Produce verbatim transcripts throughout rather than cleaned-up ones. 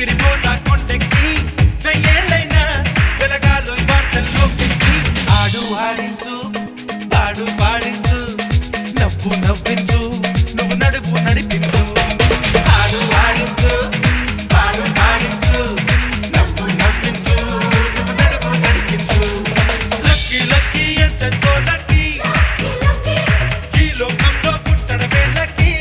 ఊపిరిపోతా కొండెక్కి వెయ్యేళ్ళైనా వెలగాలో వార్తల్లోకెక్కి ఆడు ఆడించు పాడు పాడించు నవ్వు నవ్వించు నువ్వు నడువు నడిపించు ఆడు ఆడించు పాడు పాడించు నవ్వు నవ్వించు నువ్వు నడువు నడిపించు లక్కీ లక్కీ ఎంతెంతో లక్కీ ఈ లోకంలో పుట్టడమే లక్కీ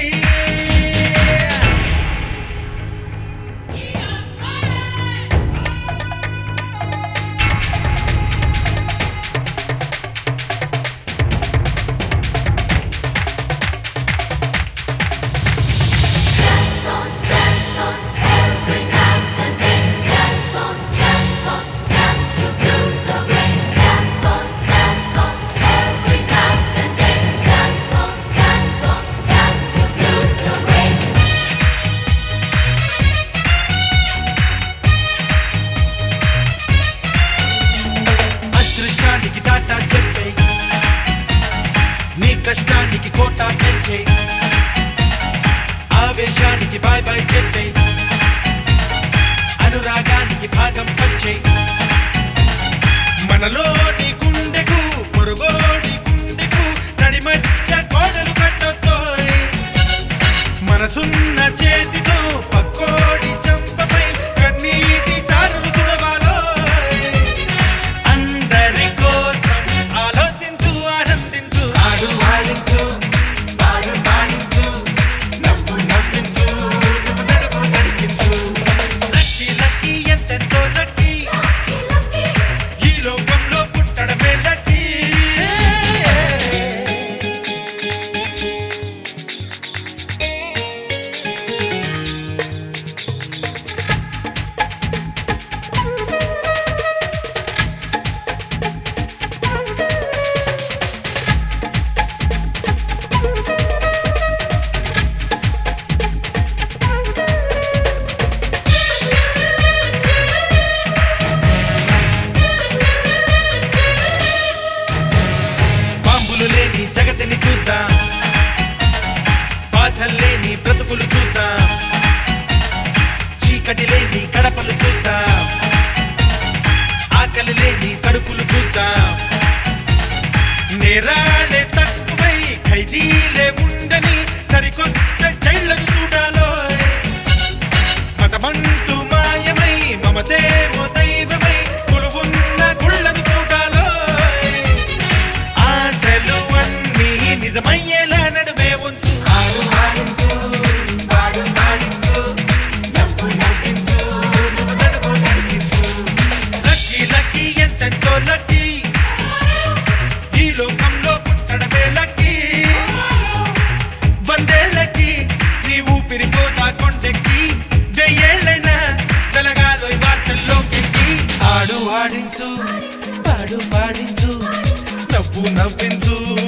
అదృష్టానికి టాటా చెప్పే నీ కష్టానికి కోటా పెంచే ఆవేశానికి బాయ్ బాయ్ చెప్పే అనురాగానికి భాగం పంచే మనలోని గుండెకు పొరుగోడి గుండెకు నడి మధ్య కోడలు కట్టొద్దోయ్ మనసున్న చేతితో పక్కోడి చంపపై కన్నీటి చారులు తుడవాలోయ్ అందరి కోసం ఆలోచించు ఆనందించు ఆడు ఆడించు పాడు పాడించు నవ్వు నవ్వించు నువ్వు నడువు నడిపించు లక్కీ లక్కీ ఎంతెంతో లక్కీ ఈ లోకంలో పుట్టడమే లక్కీ బాంబులు లేని జగతిని చూద్దాం బాధలు లేని బ్రతుకులు చూద్దాం చీకటి లేని కడపలు చూద్దాం ఆకలి లేని కడుపులు చూద్దాం నేరాలే తక్కువై ఖైదీలే ఉండని సరికొత్త జైళ్లను చూడాలోయ్ మతమంటూ మాయమై మమతేమో దైవమై కొలువున్న గుళ్ళను చూడాలోయ్ ఆశలు అన్నీ నిజమయ్యేలా నడుమే ఉంచు ఆడు ఆడించు పాడు పాడించు నవ్వు నవ్వించు నువ్వు నడువు నడిపించు లక్కీ లక్కీ ఎంతెంతో లక్కీ ఈ లోకంలో పుట్టడమే లక్కీ వందేళ్ళకి నీ ఊపిరిపోతా కొండెక్కి వెయ్యేళ్ళైనా వెలగాలో వార్తల్లోకెక్కి ఆడు ఆడించు పాడు పాడించు నవ్వు నవ్వించు